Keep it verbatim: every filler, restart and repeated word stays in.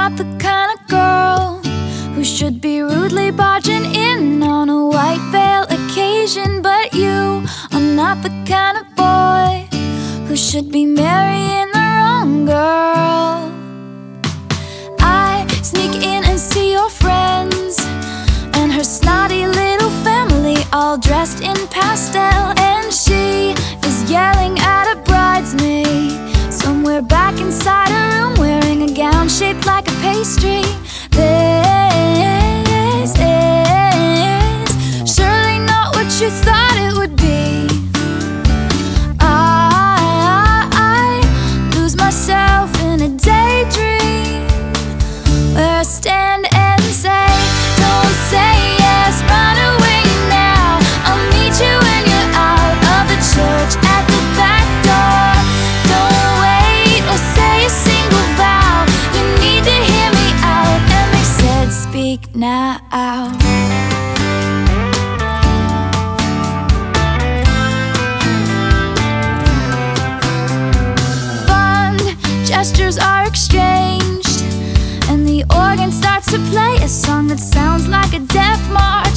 not the kind of girl who should be rudely barging in on a white veil occasion. But you are not the kind of boy who should be marrying the wrong girl. I sneak in and see your friends and her snotty little family, all dressed in pastel, and she is yelling at a bridesmaid somewhere back inside a room, wearing a gown shaped like a pastry. This is surely not what you thought it would be. I, I lose myself in a daydream where I stand and say, don't say yes, run away now. I'll meet you when you're out of the church at the back door. Don't wait or say a single vow. You need to hear me out. And they said, speak now. Gestures are exchanged, and the organ starts to play a song that sounds like a death march.